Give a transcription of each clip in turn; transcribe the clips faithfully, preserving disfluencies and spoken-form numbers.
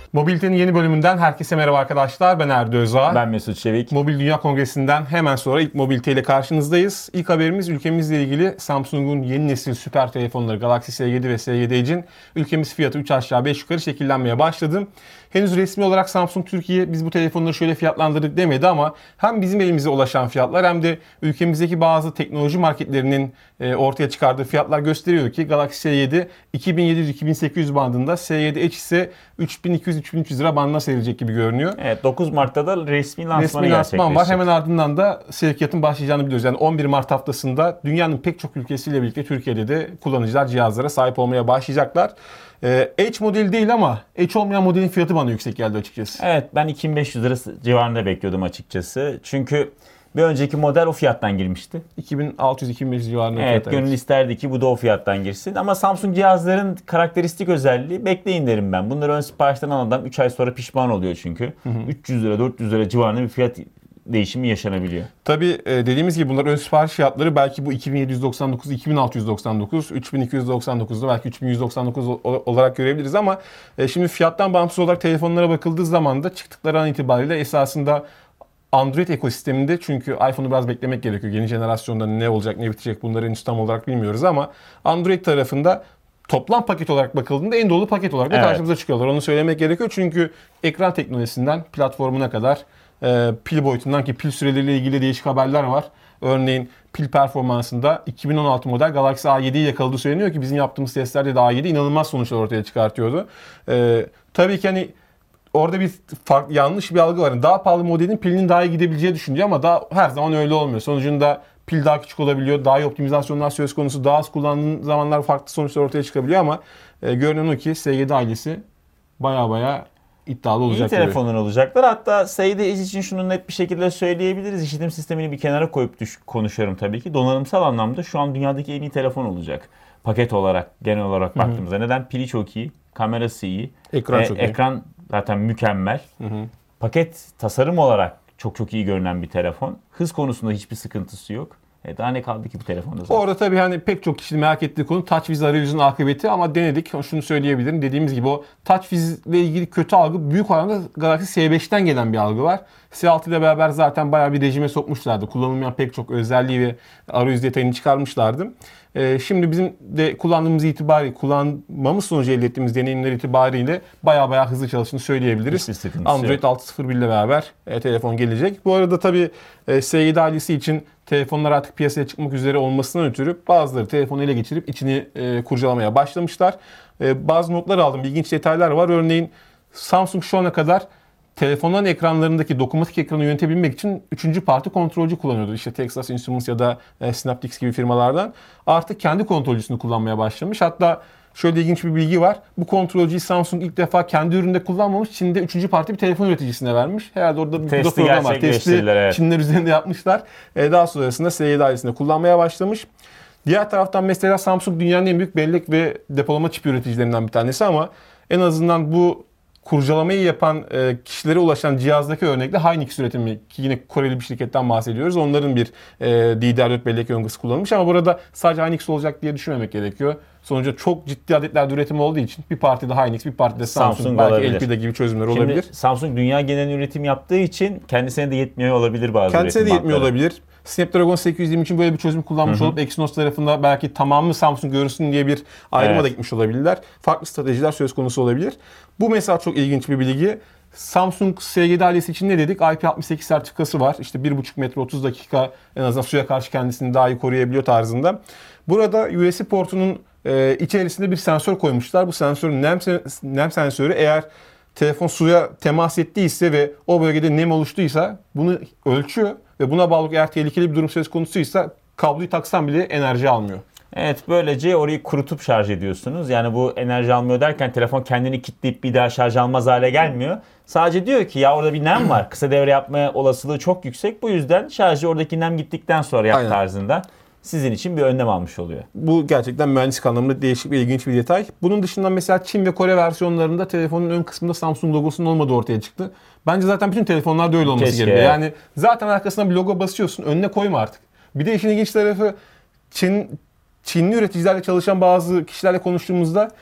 Mobilite'nin yeni bölümünden herkese merhaba arkadaşlar. Ben Erdi Özağ. Ben Mesut Çevik. Mobil Dünya Kongresi'nden hemen sonra ilk Mobilite ile karşınızdayız. İlk haberimiz ülkemizle ilgili Samsung'un yeni nesil süper telefonları Galaxy S yedi ve S yedi Edge'in ülkemiz fiyatı üç aşağı beş yukarı şekillenmeye başladı. Henüz resmi olarak Samsung Türkiye biz bu telefonları şöyle fiyatlandırdık demedi ama hem bizim elimize ulaşan fiyatlar hem de ülkemizdeki bazı teknoloji marketlerinin ortaya çıkardığı fiyatlar gösteriyor ki Galaxy S yedi iki bin yedi yüz iki bin sekiz yüz bandında, S yedi Edge ise üç bin iki yüz üç bin üç yüz lira bandına serilecek gibi görünüyor. Evet, dokuz Mart'ta da resmi lansmanı resmi lansman var. Hemen ardından da sevkiyatın başlayacağını biliyoruz. Yani on bir Mart haftasında dünyanın pek çok ülkesiyle birlikte Türkiye'de de kullanıcılar cihazlara sahip olmaya başlayacaklar. Ee, Edge modeli değil ama Edge olmayan modelin fiyatı bana yüksek geldi açıkçası. Evet, ben iki bin beş yüz lira civarında bekliyordum açıkçası. Çünkü bir önceki model o fiyattan girmişti. iki bin altı yüz iki bin beş yüz civarında. Evet, fiyat, gönül evet. isterdi ki bu da o fiyattan girsin. Ama Samsung cihazların karakteristik özelliği bekleyin derim ben. Bunları ön siparişten alan adam üç ay sonra pişman oluyor çünkü. Hı hı. üç yüz lira dört yüz lira civarında bir fiyat değişimi yaşanabiliyor. Tabii dediğimiz gibi bunlar ön sipariş fiyatları belki bu iki bin yedi yüz doksan dokuz, iki bin altı yüz doksan dokuz, üç bin iki yüz doksan dokuzda belki üç bin yüz doksan dokuz olarak görebiliriz ama şimdi fiyattan bağımsız olarak telefonlara bakıldığı zaman da çıktıkları an itibariyle esasında Android ekosisteminde, çünkü iPhone'u biraz beklemek gerekiyor. Yeni jenerasyonda ne olacak ne bitecek bunları henüz tam olarak bilmiyoruz ama Android tarafında toplam paket olarak bakıldığında en dolu paket olarak da evet. karşımıza çıkıyorlar. Onu söylemek gerekiyor çünkü ekran teknolojisinden platformuna kadar e, pil boyutundan, ki pil süreleriyle ilgili değişik haberler var. Örneğin pil performansında iki bin on altı model Galaxy A yediyi yakaladığı söyleniyor ki bizim yaptığımız testlerde de A yedi inanılmaz sonuçlar ortaya çıkartıyordu. E, tabii ki hani orada bir farklı, yanlış bir algı var. Daha pahalı modelin pilinin daha iyi gidebileceği düşünülüyor ama daha her zaman öyle olmuyor. Sonucunda pil daha küçük olabiliyor, daha iyi optimizasyonlar söz konusu, daha az kullandığın zamanlar farklı sonuçlar ortaya çıkabiliyor ama e, görünen o ki S yedi ailesi baya baya iddialı olacak. İyi telefonlar olacaklar. Hatta S yedi Edge için şunu net bir şekilde söyleyebiliriz. İşletim sistemini bir kenara koyup düş- konuşuyorum tabii ki. Donanımsal anlamda şu an dünyadaki en iyi telefon olacak. Paket olarak, genel olarak Hı-hı. baktığımızda. Neden? Pili çok iyi, kamerası iyi. Ekran e, çok iyi. Ekran zaten mükemmel. Hı-hı. Paket tasarım olarak çok çok iyi görünen bir telefon. Hız konusunda hiçbir sıkıntısı yok. E daha ne kaldı ki bu telefonda zaten? Orada tabii hani pek çok kişinin merak ettiği konu TouchWiz arayüzünün akıbeti ama denedik. Şunu söyleyebilirim. Dediğimiz gibi o TouchWiz ile ilgili kötü algı büyük oranda Galaxy S beşten gelen bir algı var. S altı ile beraber zaten bayağı bir rejime sokmuşlardı. Kullanılmayan pek çok özelliği ve arayüz detayını çıkarmışlardı. Ee, şimdi bizim de kullandığımız itibariyle, kullanmamız sonucu elde ettiğimiz deneyimler itibariyle bayağı bayağı hızlı çalıştığını söyleyebiliriz. Android altı nokta sıfır bir ile beraber e, telefon gelecek. Bu arada tabii e, S yedi ailesi için telefonlar artık piyasaya çıkmak üzere olmasından ötürü bazıları telefonu ele geçirip içini e, kurcalamaya başlamışlar. E, bazı notlar aldım, ilginç detaylar var. Örneğin Samsung şu ana kadar telefonların ekranlarındaki dokunmatik ekranı yönetebilmek için üçüncü parti kontrolcü kullanıyordu. İşte Texas Instruments ya da e, Synaptics gibi firmalardan. Artık kendi kontrolcüsünü kullanmaya başlamış. Hatta şöyle ilginç bir bilgi var. Bu kontrolcüyü Samsung ilk defa kendi üründe kullanmamış. Çin'de üçüncü parti bir telefon üreticisine vermiş. Herhalde orada bir Testi program var. Testi evet. Çinler üzerinde yapmışlar. E, daha sonrasında S yedi ailesinde kullanmaya başlamış. Diğer taraftan mesela Samsung dünyanın en büyük bellek ve depolama çip üreticilerinden bir tanesi ama en azından bu kurcalamayı yapan e, kişilere ulaşan cihazdaki örnekte Hynix üretimi, ki yine Koreli bir şirketten bahsediyoruz. Onların bir e, D D R dört bellek yöngesi kullanılmış ama burada sadece Hynix olacak diye düşünmemek gerekiyor. Sonuçta çok ciddi adetlerde üretim olduğu için bir partide Hynix, bir partide Samsung, Samsung belki olabilir. L P D gibi çözümler Şimdi olabilir. Samsung dünya genel üretim yaptığı için kendisine de yetmiyor olabilir bazı Kendisine üretim de yetmiyor bantları. olabilir. Snapdragon sekiz yüz yirmi için böyle bir çözüm kullanmış hı hı. olup Exynos tarafında belki tamamı Samsung görünsün diye bir ayrıma evet. da gitmiş olabilirler. Farklı stratejiler söz konusu olabilir. Bu mesela çok ilginç bir bilgi. Samsung S yedi ailesi için ne dedik? I P altmış sekiz sertifikası var. İşte bir buçuk metre otuz dakika en azından suya karşı kendisini daha iyi koruyabiliyor tarzında. Burada U S B portunun e, içerisinde bir sensör koymuşlar. Bu sensörün nem, nem sensörü eğer telefon suya temas ettiyse ve o bölgede nem oluştuysa bunu ölçüyor. Ve buna bağlı eğer tehlikeli bir durum söz konusuysa kabloyu taksan bile enerji almıyor. Evet, böylece orayı kurutup şarj ediyorsunuz. Yani bu enerji almıyor derken telefon kendini kilitleyip bir daha şarj almaz hale gelmiyor. Sadece diyor ki ya orada bir nem var. Kısa devre yapma olasılığı çok yüksek. Bu yüzden şarjı oradaki nem gittikten sonra yap Aynen. tarzında sizin için bir önlem almış oluyor. Bu gerçekten mühendislik anlamında değişik ve ilginç bir detay. Bunun dışında mesela Çin ve Kore versiyonlarında telefonun ön kısmında Samsung logosunun olmadığı ortaya çıktı. Bence zaten bütün telefonlarda öyle olması Keşke. gerekiyor. Yani zaten arkasına bir logo basıyorsun, önüne koyma artık. Bir de işin ilginç tarafı Çin Çinli üreticilerle çalışan bazı kişilerle konuştuğumuzda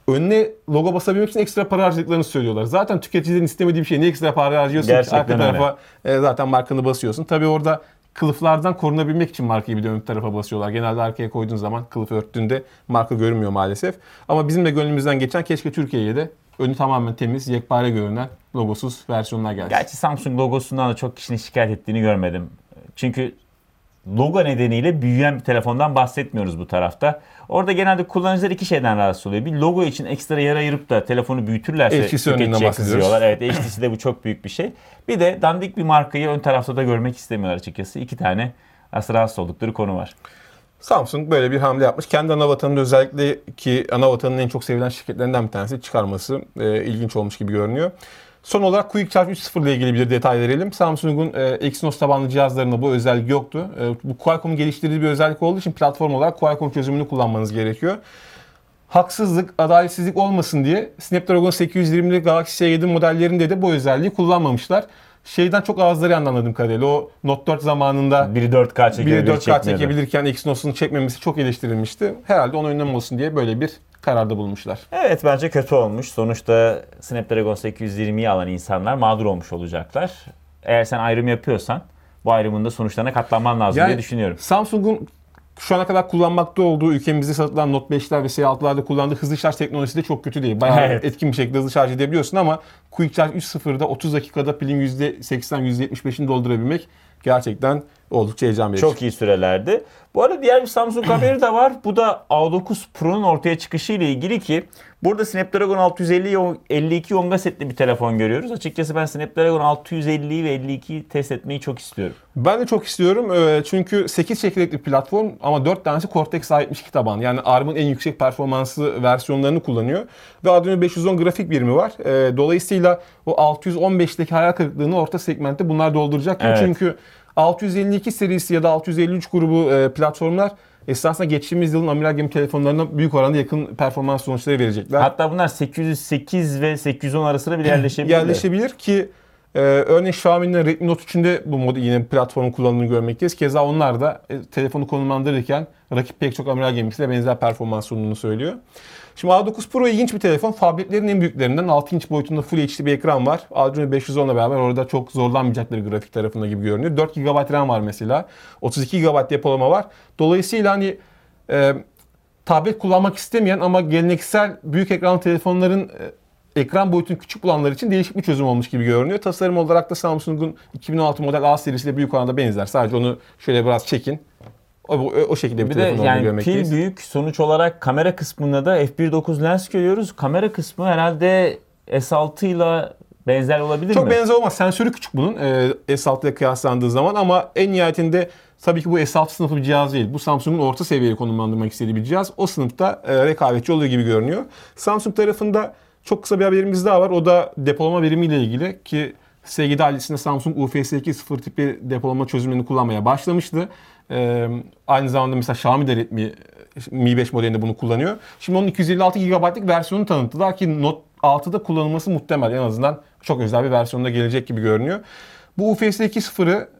önüne logo basabilmek için ekstra para harcadıklarını söylüyorlar. Zaten tüketicilerin istemediği bir şey. Niye ekstra para harcıyorsun Gerçekten ki? Arka tarafa e, zaten markanı basıyorsun. Tabii orada kılıflardan korunabilmek için markayı bir de ön tarafa basıyorlar. Genelde arkaya koyduğun zaman kılıfı örttüğünde marka görünmüyor maalesef. Ama bizim de gönlümüzden geçen keşke Türkiye'ye de önü tamamen temiz, yekpare görünen logosuz versiyonlar gelsin. Gerçi Samsung logosundan da çok kişinin şikayet ettiğini görmedim. Çünkü logo nedeniyle büyüyen bir telefondan bahsetmiyoruz bu tarafta. Orada genelde kullanıcılar iki şeyden rahatsız oluyor. Bir, logo için ekstra yer ayırıp da telefonu büyütürlerse H D'si önünden tüketiciye bahsediyoruz. kızıyorlar. Evet, H D'si de bu çok büyük bir şey. Bir de dandik bir markayı ön tarafta da görmek istemiyorlar açıkçası. İki tane aslında rahatsız oldukları konu var. Samsung böyle bir hamle yapmış. Kendi ana vatanında özellikle ki ana vatanının en çok sevilen şirketlerinden bir tanesi çıkarması e, ilginç olmuş gibi görünüyor. Son olarak Quick Charge üç nokta sıfır ile ilgili bir detay verelim. Samsung'un e, Exynos tabanlı cihazlarında bu özellik yoktu. E, bu Qualcomm'un geliştirdiği bir özellik olduğu için platform olarak Qualcomm çözümünü kullanmanız gerekiyor. Haksızlık, adaletsizlik olmasın diye Snapdragon sekiz yüz yirmi Galaxy S yedi modellerinde de bu özelliği kullanmamışlar. Şeyden çok ağızları yandı anladığım kadarıyla. O Note dört zamanında Biri dört K çekiyor, biri biri dört K çekmiyordu. çekebilirken Exynos'un çekmemesi çok eleştirilmişti. Herhalde onun önlem olsun diye böyle bir kararda bulmuşlar. Evet, bence kötü olmuş. Sonuçta Snapdragon sekiz yüz yirmiyi alan insanlar mağdur olmuş olacaklar. Eğer sen ayrım yapıyorsan bu ayrımın da sonuçlarına katlanman lazım Yani diye düşünüyorum. Samsung'un şu ana kadar kullanmakta olduğu, ülkemizde satılan Note beşler ve S altılarda kullandığı hızlı şarj teknolojisi de çok kötü değil. Bayağı Evet. etkin bir şekilde hızlı şarj edebiliyorsun ama Quick Charge üç nokta sıfırda otuz dakikada pilin yüzde seksen yüzde yetmiş beşini doldurabilmek gerçekten oldukça heyecan verici. Çok iyi sürelerdi. Bu arada diğer bir Samsung haberi de var. Bu da A dokuz Pro'nun ortaya çıkışı ile ilgili ki burada Snapdragon altı yüz elli elli iki Yonga setli bir telefon görüyoruz. Açıkçası ben Snapdragon altı yüz elli ve elli ikiyi test etmeyi çok istiyorum. Ben de çok istiyorum Ee, çünkü sekiz çekirdekli platform ama dört tanesi Cortex A yetmiş iki taban. Yani A R M'ın en yüksek performanslı versiyonlarını kullanıyor. Ve Adreno beş yüz on grafik birimi var. Ee, dolayısıyla o altı yüz on beşteki hayal kırıklığını orta segmentte bunlar dolduracak. Evet. Çünkü altı yüz elli iki serisi ya da altı yüz elli üç grubu e, platformlar esasında geçtiğimiz yılın amiral gemi telefonlarına büyük oranda yakın performans sonuçları verecekler. Hatta bunlar sekiz yüz sekiz ve sekiz yüz on arasında bile yerleşebilir. Yerleşebilir ki e, örneğin Xiaomi'nin Redmi Note üçünde bu model yine platformun kullanımını görmekteyiz. Keza onlar da e, telefonu konumlandırırken rakip pek çok amiral gemisiyle benzer performans sunduğunu söylüyor. Şimdi A dokuz Pro ilginç bir telefon. Fabletlerin en büyüklerinden altı inç boyutunda Full H D bir ekran var. Adreno beş yüz onla beraber orada çok zorlanmayacakları grafik tarafında gibi görünüyor. dört gigabayt RAM var mesela. otuz iki gigabayt depolama var. Dolayısıyla hani e, tablet kullanmak istemeyen ama geleneksel büyük ekran telefonların e, ekran boyutunu küçük bulanlar için değişik bir çözüm olmuş gibi görünüyor. Tasarım olarak da Samsung'un iki bin on altı model A serisiyle büyük oranda benzer. Sadece onu şöyle biraz çekin. O, o, o şekilde bir, Bir de telefon olduğunu yani görmekteyiz. pil büyük, sonuç olarak kamera kısmında da f bir nokta dokuz lens görüyoruz. Kamera kısmı herhalde S altı ile benzer olabilir Çok mi? benzer olmaz. Sensörü küçük bunun e, S altı ile kıyaslandığı zaman ama en nihayetinde tabii ki bu S altı sınıfı bir cihaz değil. Bu Samsung'un orta seviyeye konumlandırmak istediği bir cihaz. O sınıfta e, rekabetçi oluyor gibi görünüyor. Samsung tarafında çok kısa bir haberimiz daha var. O da depolama verimiyle ilgili ki S yedi ailesinde Samsung U F S iki sıfır tipi depolama çözümlerini kullanmaya başlamıştı. Ee, aynı zamanda mesela Xiaomi de Redmi Mi beş modelinde bunu kullanıyor. Şimdi onun iki yüz elli altı gigabaytlık versiyonunu tanıttılar ki Note altıda kullanılması muhtemel. En azından çok özel bir versiyonda gelecek gibi görünüyor. Bu U F S iki sıfırı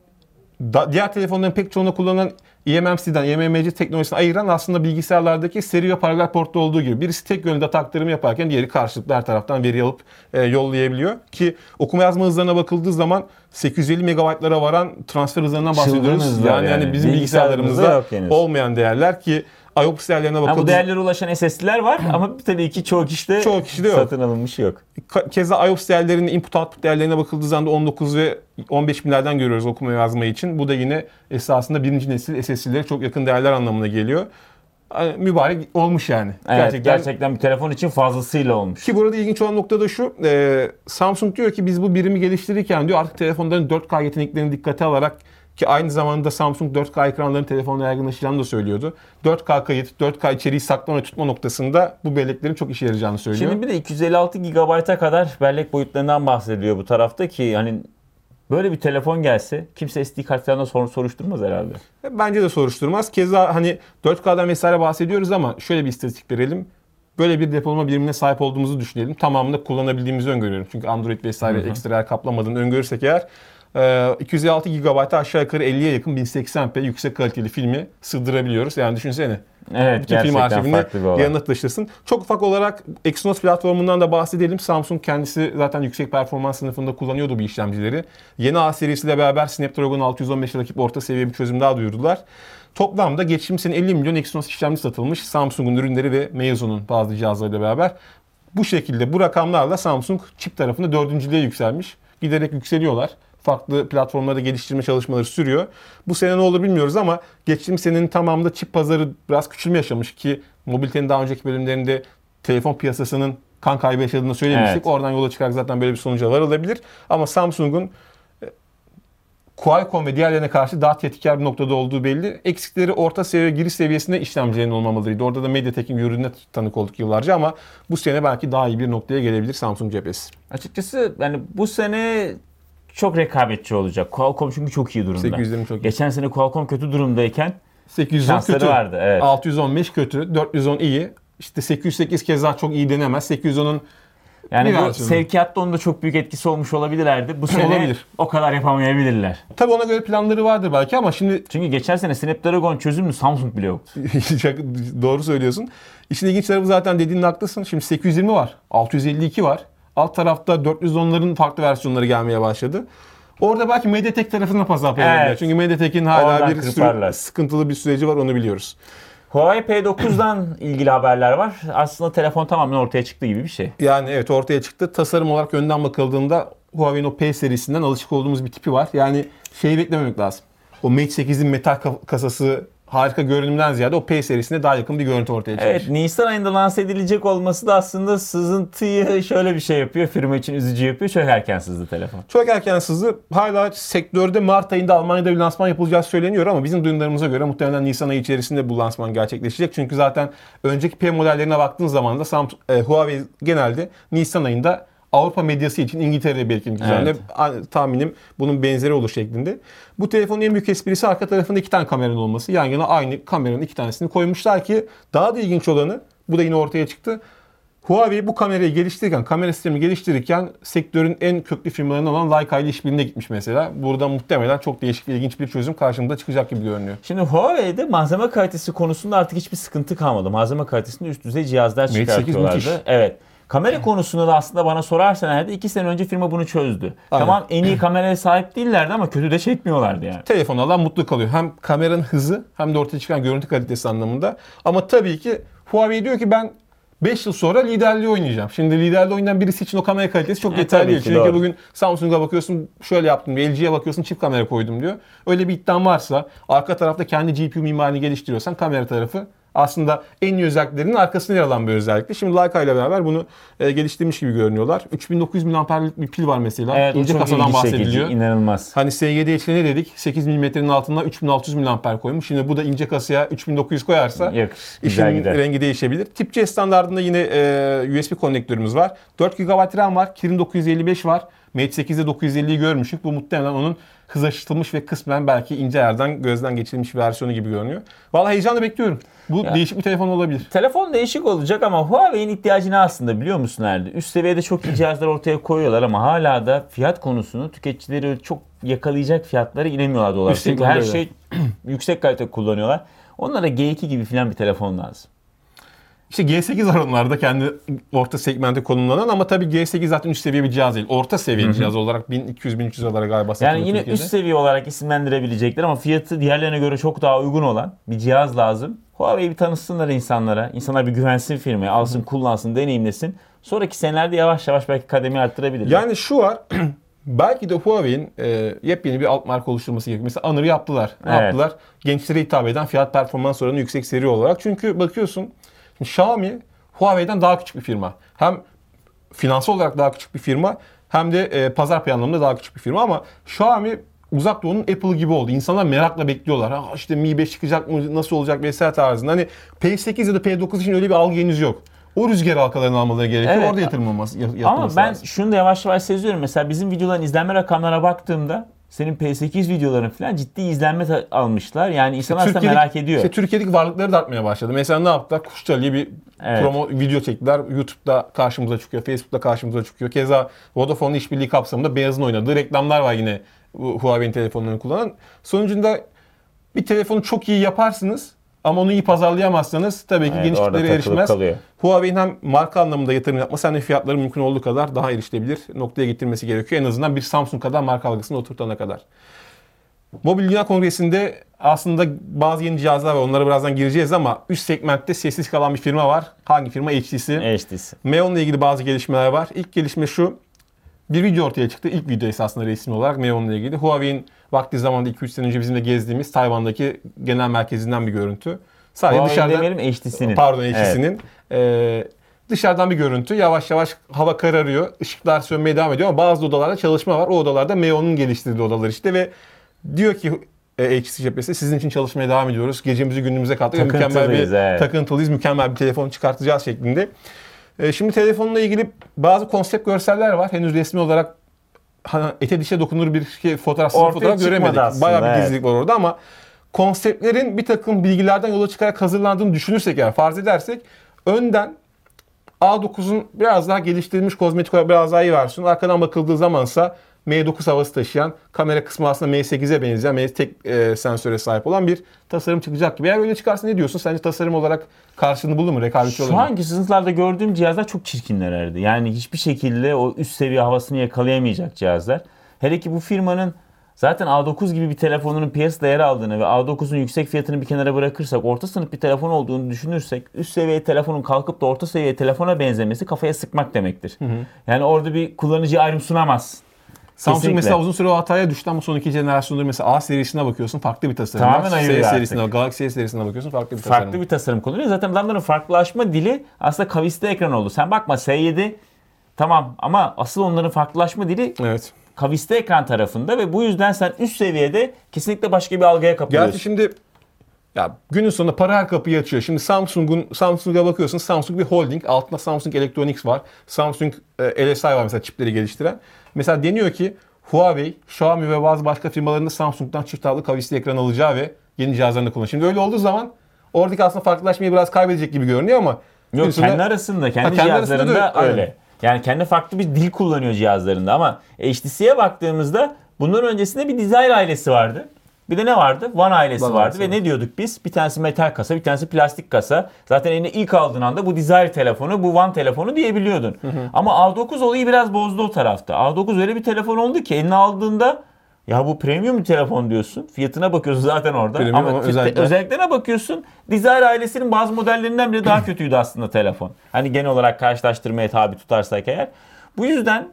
da, diğer telefonların pek çoğunda kullanılan E M M C'den E M M C teknolojisini ayıran aslında bilgisayarlardaki seri ve paralel portta olduğu gibi. Birisi tek yönde data aktarımı yaparken diğeri karşılıklı her taraftan veri alıp e, yollayabiliyor. Ki okuma yazma hızlarına bakıldığı zaman sekiz yüz elli megabaytlara varan transfer hızlarından Çılgın bahsediyoruz. hızlar Yani, yani yani. bizim Bilgisayarımızda bilgisayarlarımızda yok henüz. olmayan değerler ki I O P S değerlerine Ha, bakıldığı bu değerlere ulaşan S S D'ler var ama tabii ki çoğu kişide, Çoğu kişide yok. satın alınmış yok. Keza I O P S değerlerinde input output değerlerine bakıldığı zaman da on dokuz ve on beş binlerden görüyoruz okuma yazma için. Bu da yine esasında birinci nesil S S D'lere çok yakın değerler anlamına geliyor. Yani mübarek olmuş yani. Evet, gerçekten, gerçekten. bir telefon için fazlasıyla olmuş. Ki burada ilginç olan nokta da şu. E, Samsung diyor ki biz bu birimi geliştirirken diyor artık telefonların dört K yeteneklerini dikkate alarak ki aynı zamanda Samsung dört K ekranların telefonla yaygınlaşacağını da söylüyordu. dört K kayıt, dört K içeriği saklama ve tutma noktasında bu belleklerin çok işe yarayacağını söylüyor. Şimdi bir de iki yüz elli altı gigabayta kadar bellek boyutlarından bahsediliyor bu tarafta ki hani böyle bir telefon gelse kimse S D kartlarına sor, soruşturmaz herhalde. Bence de soruşturmaz. Keza hani dört K'dan vesaire bahsediyoruz ama şöyle bir istatistik verelim. Böyle bir depolama birimine sahip olduğumuzu düşünelim. Tamamını kullanabildiğimizi öngörüyorum. Çünkü Android vesaire Hı hı. ekstra yer kaplamadığını öngörürsek eğer iki yüz elli altı gigabayta aşağı yukarı elliye yakın bin seksen p yüksek kaliteli filmi sığdırabiliyoruz. Yani düşünsene. Evet, bütün film gerçekten arşivini farklı bir olay. yanına taşırsın. Çok ufak olarak Exynos platformundan da bahsedelim. Samsung kendisi zaten yüksek performans sınıfında kullanıyordu bu işlemcileri. Yeni A serisiyle beraber Snapdragon altı yüz on beş rakip orta seviye bir çözüm daha duyurdular. Toplamda geçtiğimiz sene elli milyon Exynos işlemci satılmış. Samsung'un ürünleri ve Meizu'nun bazı cihazlarıyla beraber. Bu şekilde bu rakamlarla Samsung çip tarafında dördüncülüğe yükselmiş. Giderek yükseliyorlar. Farklı platformlarda geliştirme çalışmaları sürüyor. Bu sene ne olur bilmiyoruz ama geçtiğimiz senenin tamamında çip pazarı biraz küçülme yaşamış ki mobilitenin daha önceki bölümlerinde telefon piyasasının kan kaybı yaşadığını söylemiştik. Evet. Oradan yola çıkarak zaten böyle bir sonuca varılabilir. Ama Samsung'un Qualcomm ve diğerlerine karşı daha tehditkar bir noktada olduğu belli. Eksikleri orta seviye, giriş seviyesinde işlemcilerin olmamalarıydı. Orada da MediaTek'in ürününe tanık olduk yıllarca ama bu sene belki daha iyi bir noktaya gelebilir Samsung cephesi. Açıkçası yani bu sene çok rekabetçi olacak. Qualcomm çünkü çok iyi durumda. sekiz yüz yirmi çok iyi. Geçen sene Qualcomm kötü durumdayken sekiz yüz on şansları kötü. vardı. Evet. altı yüz on beş kötü. dört yüz on iyi. İşte sekiz yüz sekiz kez daha çok iyi denemez. sekiz yüz onun Yani bir bu versiyonu. sevkiyatta onda çok büyük etkisi olmuş olabilirlerdi. Bu sene Olabilir. o kadar yapamayabilirler. Tabii ona göre planları vardır belki ama şimdi Çünkü geçen sene Snapdragon çözümlü Samsung bile yoktu. doğru söylüyorsun. İşin ilginç tarafı zaten dediğin haklısın. Şimdi sekiz yüz yirmi var. altı yüz elli iki var. Alt tarafta dört yüz onların farklı versiyonları gelmeye başladı. Orada belki MediaTek tarafına pazar yapabilirler. Evet. Çünkü MediaTek'in hala Oradan bir kırparlar. sürü sıkıntılı bir süreci var, onu biliyoruz. Huawei P dokuzdan ilgili haberler var. Aslında telefon tamamen ortaya çıktı gibi bir şey. Yani evet, ortaya çıktı. Tasarım olarak önden bakıldığında Huawei'nin o P serisinden alışık olduğumuz bir tipi var. Yani şeyi beklememek lazım. O Mate sekizin metal ka- kasası harika görünümden ziyade o P serisine daha yakın bir görüntü ortaya çıkmış. Evet, Nisan ayında lanse edilecek olması da aslında sızıntıyı şöyle bir şey yapıyor. Firma için üzücü yapıyor. Çok erken sızdı telefon. Çok erken sızdı. Hala sektörde Mart ayında Almanya'da bir lansman yapılacağı söyleniyor ama bizim duyumlarımıza göre muhtemelen Nisan ayı içerisinde bu lansman gerçekleşecek. Çünkü zaten önceki P modellerine baktığın zaman da Samsung, e, Huawei genelde Nisan ayında Avrupa medyası için İngiltere'de belki üzerinde Evet. tahminim bunun benzeri olur şeklinde. Bu telefonun en büyük esprisi arka tarafında iki tane kameranın olması. Yan yana aynı kameranın iki tanesini koymuşlar ki daha da ilginç olanı, bu da yine ortaya çıktı. Huawei bu kamerayı geliştirirken, kamera sistemi geliştirirken sektörün en köklü firmalarından olan Leica ile işbirliğine gitmiş mesela. Burada muhtemelen çok değişik ve ilginç bir çözüm karşımıza çıkacak gibi görünüyor. Şimdi Huawei'de malzeme kalitesi konusunda artık hiçbir sıkıntı kalmadı. Malzeme kalitesinde üst düzey cihazlar Mate sekiz çıkartıyorlardı. müthiş. Evet. Kamera konusunda da aslında bana sorarsan herhalde iki sene önce firma bunu çözdü. Aynen. Tamam, en iyi kameraya sahip değillerdi ama kötü de çekmiyorlardı yani. Telefon alan mutlu kalıyor. Hem kameranın hızı hem de ortaya çıkan görüntü kalitesi anlamında. Ama tabii ki Huawei diyor ki ben beş yıl sonra liderliği oynayacağım. Şimdi liderliği oynayan birisi için o kamera kalitesi çok E, yeterli tabii değil. ki, Çünkü doğru. bugün Samsung'a bakıyorsun şöyle yaptım diyor. L G'ye bakıyorsun çift kamera koydum diyor. Öyle bir iddian varsa, arka tarafta kendi G P U mimarini geliştiriyorsan kamera tarafı aslında en iyi özelliklerinin arkasında yer alan bir özellikti. Şimdi Leica ile beraber bunu e, geliştirmiş gibi görünüyorlar. üç bin dokuz yüz miliamperlik bir pil var mesela. Evet, o İnce çok kasadan ilgi çekici, bahsediliyor. inanılmaz. Hani S G D içine ne dedik? sekiz milimetrenin altına üç bin altı yüz miliamper koymuş. Şimdi bu da ince kasaya üç bin dokuz yüz koyarsa Yok, güzel işin gider. rengi değişebilir. Tip C standartında yine e, U S B konnektörümüz var. dört gigabayt RAM var. Kirin dokuz yüz elli beş var. Mate sekizde dokuz yüz elliyi görmüştük. Bu muhtemelen onun hızlaştırılmış ve kısmen belki ince yerden gözden geçirilmiş bir versiyonu gibi görünüyor. Vallahi heyecanla bekliyorum. Bu Ya. değişik bir telefon olabilir. Telefon değişik olacak ama Huawei'nin ihtiyacı ne aslında biliyor musun Erdi? Üst seviyede çok iyi cihazlar ortaya koyuyorlar ama hala da fiyat konusunu tüketicileri çok yakalayacak fiyatlara inemiyorlar dolar. Üst Çünkü segment her öyle. şey yüksek kalite kullanıyorlar. Onlara G iki gibi falan bir telefon lazım. İşte G sekiz var onlarda kendi orta segmente konumlanan ama tabii G sekiz zaten üst seviye bir cihaz değil. Orta seviye bir cihaz olarak bin iki yüz bin üç yüz dolara galiba satılıyor Yani yine Türkiye'de. üst seviye olarak isimlendirebilecekler ama fiyatı diğerlerine göre çok daha uygun olan bir cihaz lazım. Huawei'yi bir tanışsınlar insanlara. İnsanlar bir güvensin firmaya, alsın, kullansın, deneyimlesin. Sonraki senelerde yavaş yavaş belki kademi arttırabilirler. Yani şu var, belki de Huawei'in e, yepyeni bir alt marka oluşturması gerekiyor. Mesela Honor'ı yaptılar. Ne Evet. yaptılar? Gençlere hitap eden fiyat performans oranı yüksek seri olarak. Çünkü bakıyorsun, şimdi Xiaomi Huawei'den daha küçük bir firma. Hem finansal olarak daha küçük bir firma hem de e, pazar payı anlamında daha küçük bir firma ama Xiaomi Uzak Doğu'nun Apple gibi oldu. İnsanlar merakla bekliyorlar. Ha işte Mi beş çıkacak mı, nasıl olacak vesaire tarzında. Hani P sekiz ya da P dokuz için öyle bir algı henüz yok. O rüzgar halkalarını almaları gerekiyor. Evet. Orada yatırım olması, yapılması Ama ben lazım. şunu da yavaş yavaş seziyorum. Mesela bizim videoların izlenme rakamlarına baktığımda senin P sekiz videoların falan ciddi izlenme ta- almışlar. Yani insanlar aslında Türkiye'deki- merak ediyor. İşte Türkiye'deki varlıkları da artmaya başladı. Mesela ne yaptılar? Kuşçali'ye bir Evet. promo video çektiler. YouTube'da karşımıza çıkıyor. Facebook'ta karşımıza çıkıyor. Keza Vodafone işbirliği kapsamında Beyaz'ın oynadığı reklamlar var yine Huawei'nin telefonlarını kullanan. Sonucunda bir telefonu çok iyi yaparsınız Ama onu iyi pazarlayamazsanız tabii ki Evet, geniş orada kitlere takılıp erişmez. kalıyor. Huawei'nin hem marka anlamında yatırım yapması hem de fiyatları mümkün olduğu kadar daha erişilebilir noktaya getirmesi gerekiyor. En azından bir Samsung kadar marka algısını oturtana kadar. Mobil Dünya Kongresi'nde aslında bazı yeni cihazlar var. Onlara birazdan gireceğiz ama üst segmentte sessiz kalan bir firma var. Hangi firma? H T C. H T C. M on ile ilgili bazı gelişmeler var. İlk gelişme şu. Bir video ortaya çıktı. İlk video esasında resmi olarak M on ile ilgili. Huawei'in vakti zamanında iki üç sene önce bizimle gezdiğimiz Tayvan'daki genel merkezinden bir görüntü. Sadece Huawei dışarıdan... demeyelim, H T C'nin. Pardon, H T C'nin. Evet. Ee, dışarıdan bir görüntü. Yavaş yavaş hava kararıyor. Işıklar sönmeye devam ediyor ama bazı odalarda çalışma var. O odalarda M on'un geliştirdiği odalar işte ve diyor ki H T C cephesi sizin için çalışmaya devam ediyoruz. Gecemizi gündüzümüze kattık. Mükemmel bir evet. takıntılıyız. Mükemmel bir telefon çıkartacağız şeklinde. Ee, şimdi telefonla ilgili bazı konsept görseller var. Henüz resmi olarak hani ete dişe dokunur bir şey, fotoğraf, Ortaya fotoğraf göremedik. aslında, Bayağı bir evet. gizlilik var orada ama konseptlerin bir takım bilgilerden yola çıkarak hazırlandığını düşünürsek yani farz edersek önden A dokuzun biraz daha geliştirilmiş kozmetik olarak biraz daha iyi versiyonu. Arkadan bakıldığı zamansa M dokuz havası taşıyan, kamera kısmı aslında M sekize benzeyen, M tek e, sensöre sahip olan bir tasarım çıkacak gibi. Eğer öyle çıkarsa ne diyorsun? Sence tasarım olarak karşılığını bulur mu? Rekabetçi olur Şu mu? anki sınıflarda gördüğüm cihazlar çok çirkinlerdi. Yani hiçbir şekilde o üst seviye havasını yakalayamayacak cihazlar. Hele ki bu firmanın zaten A dokuz gibi bir telefonunun piyasa değeri aldığını ve A dokuzun yüksek fiyatını bir kenara bırakırsak, orta sınıf bir telefon olduğunu düşünürsek, üst seviye telefonun kalkıp da orta seviye telefona benzemesi kafaya sıkmak demektir. Hı hı. Yani orada bir kullanıcı ayrım sunamaz. Samsung Kesinlikle. mesela uzun süre o hataya düştü ama son iki jenerasyonda mesela A serisine bakıyorsun farklı bir tasarım Tamamen var. ayırıyor S artık. serisine, Galaxy S serisine bakıyorsun farklı bir tasarım. Farklı bir tasarım kullanıyor. Zaten adamların farklılaşma dili aslında kavisli ekran oldu. Sen bakma S yedi tamam ama asıl onların farklılaşma dili Evet. kavisli ekran tarafında ve bu yüzden sen üst seviyede kesinlikle başka bir algıya kapılıyorsun. Gerçi şimdi ya günün sonunda para her kapıyı açıyor. Şimdi Samsung'un Samsung'a bakıyorsun. Samsung bir holding. Altında Samsung Electronics var. Samsung e, L S I var mesela çipleri geliştiren. Mesela deniyor ki Huawei, Xiaomi ve bazı başka firmaların da Samsung'dan çift taraflı kavisli ekran alacağı ve yeni cihazlarını kullanacak. Şimdi öyle olduğu zaman oradaki aslında farklılaşmayı biraz kaybedecek gibi görünüyor ama Yok günün sonunda- kendi arasında, kendi, Ha, kendi cihazlarında arasında da öyle. öyle. Yani kendi farklı bir dil kullanıyor cihazlarında ama H T C'ye baktığımızda bunların öncesinde bir Desire ailesi vardı. Bir de ne vardı? One ailesi One vardı ailesi ve var. ne diyorduk biz? Bir tanesi metal kasa, bir tanesi plastik kasa. Zaten eline ilk aldığın anda bu Desire telefonu, bu One telefonu diyebiliyordun. Hı hı. Ama A dokuz olayı biraz bozdu o tarafta. A dokuz öyle bir telefon oldu ki eline aldığında ya bu premium bir telefon diyorsun. Fiyatına bakıyorsun zaten orada. Premium ama ama fiyat- özellikler- özelliklerine bakıyorsun. Desire ailesinin bazı modellerinden bile daha kötüydü aslında telefon. Hani genel olarak karşılaştırmaya tabi tutarsak eğer. Bu yüzden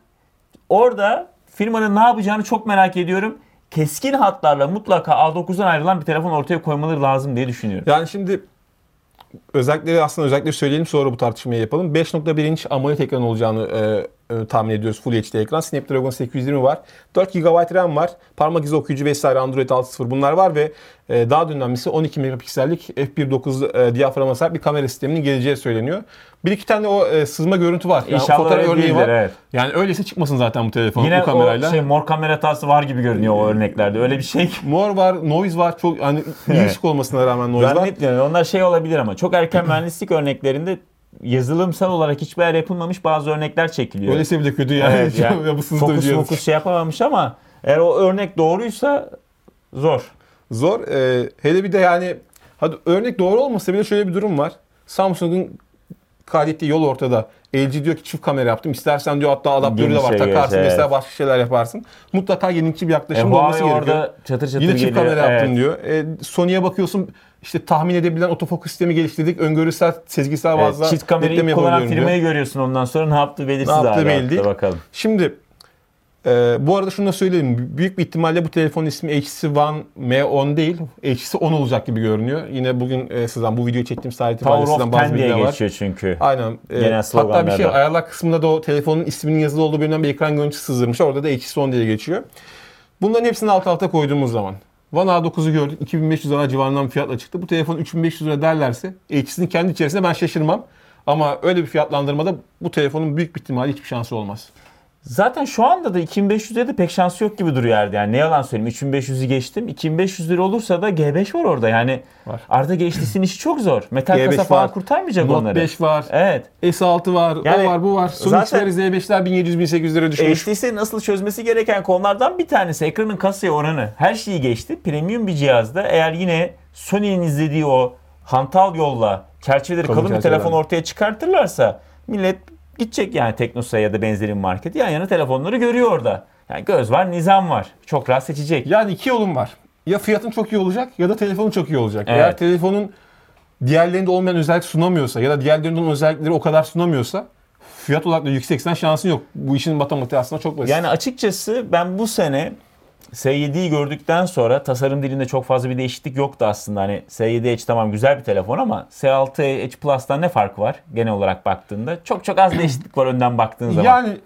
orada firmanın ne yapacağını çok merak ediyorum. Keskin hatlarla mutlaka A dokuzdan ayrılan bir telefon ortaya koymaları lazım diye düşünüyorum. Yani şimdi özellikleri aslında özellikleri söyleyelim sonra bu tartışmayı yapalım. beş nokta bir inç AMOLED ekran olacağını e, e, tahmin ediyoruz. Full H D ekran. Snapdragon sekiz yüz yirmi var. dört gigabayt RAM var. Parmak izi okuyucu vesaire Android altı nokta sıfır bunlar var ve e, daha da önemlisi on iki megapiksellik f bir nokta dokuz e, diyaframa sahip bir kamera sisteminin geleceği söyleniyor. Bir iki tane o e, sızma görüntü var. Yani İnşallah fotoğraf öyle örneği değildir, var. evet. Yani öyleyse çıkmasın zaten bu telefon Yine bu kamerayla. o şey mor kamera hatası var gibi görünüyor o örneklerde. Öyle bir şey ki. Mor var, noise var. Çok hani iyi Evet. ışık olmasına rağmen noise var. Zannetmiyorum. Onlar şey olabilir ama çok erken mühendislik örneklerinde yazılımsal olarak hiçbir yer yapılmamış bazı örnekler çekiliyor. Öyleyse bile kötü yani. Evet, yani Ya bu sınıfta fokus cihaz. fokus şey yapamamış ama eğer o örnek doğruysa zor. Zor. Ee, hele bir de yani hadi örnek doğru olmasa bile şöyle bir durum var. Samsung'un kaydettiği yol ortada. L G diyor ki çift kamera yaptım. İstersen diyor hatta adaptörü de Geniş var. seviyesi, Takarsın evet. mesela başka şeyler yaparsın. Mutlaka yenilikçi bir E, yaklaşım da olması Huawei gerekiyor. orada çatır çatır Yine çift geliyor. kamera yaptım Evet. diyor. E, Sony'ye bakıyorsun işte tahmin edebilen otofokus sistemi geliştirdik. Öngörüsel, sezgisel Evet, bazda çift kamerayı bekleme kullanan yapabiliyorum diyor. firmayı görüyorsun ondan sonra ne yaptığı belirsiz Ne yaptığı hala. belli değil. Bakalım. Şimdi e, bu arada şunu da söyleyeyim. Büyük bir ihtimalle bu telefonun ismi H T C One M on değil. H T C on olacak gibi görünüyor. Yine bugün e, sizden bu videoyu çektiğim saat Power itibariyle sizden of bazı ten diye bilgiler var. geçiyor çünkü. Aynen. E, Genel hatta bir sloganlarda. şey ayarlar kısmında da o telefonun isminin yazılı olduğu bölümden bir ekran görüntüsü sızdırmış. Orada da H T C on diye geçiyor. Bunların hepsini alt alta koyduğumuz zaman One A dokuzu gördük. iki bin beş yüz lira civarından bir fiyatla çıktı. Bu telefon üç bin beş yüz lira derlerse H T C'nin kendi içerisinde ben şaşırmam. Ama öyle bir fiyatlandırmada bu telefonun büyük bir ihtimalle hiçbir şansı olmaz. Zaten şu anda da iki bin beş yüzde de pek şansı yok gibi duruyor yani. Ne yalan söyleyeyim. üç bin beş yüzü geçtim. iki bin beş yüz lira olursa da G beş var orada. Yani Var. artık H T C'nin işi çok zor. Metal G beş kasa falan var. kurtarmayacak Note onları. beş var. Evet. S altı var. Yani o var bu var. Son zaten- X'ler Z beşler bin yedi yüz bin sekiz yüz lira düşmüş. H T C'nin asıl çözmesi gereken konulardan bir tanesi ekranın kasaya oranı. Her şeyi geçti. Premium bir cihazda eğer yine Sony'nin izlediği o hantal yolla çerçeveleri Kalın kalın bir çerçeveler. telefon ortaya çıkartırlarsa millet gidecek yani Teknosa'ya ya da benzerin marketi, yan yana telefonları görüyor orada. Yani göz var, nizam var. Çok rahat seçecek. Yani iki yolun var. Ya fiyatın çok iyi olacak ya da telefonun çok iyi olacak. Evet. Eğer telefonun diğerlerinde olmayan özellik sunamıyorsa ya da diğerlerinin özellikleri o kadar sunamıyorsa fiyat olarak da yükseksen şansın yok. Bu işin matematiği aslında çok basit. Yani açıkçası ben bu sene S yediyi gördükten sonra tasarım dilinde çok fazla bir değişiklik yoktu aslında. Hani S yedi Edge tamam güzel bir telefon ama S altı Edge Plus'tan ne farkı var genel olarak baktığında? Çok çok az değişiklik var önden baktığın zaman. Yani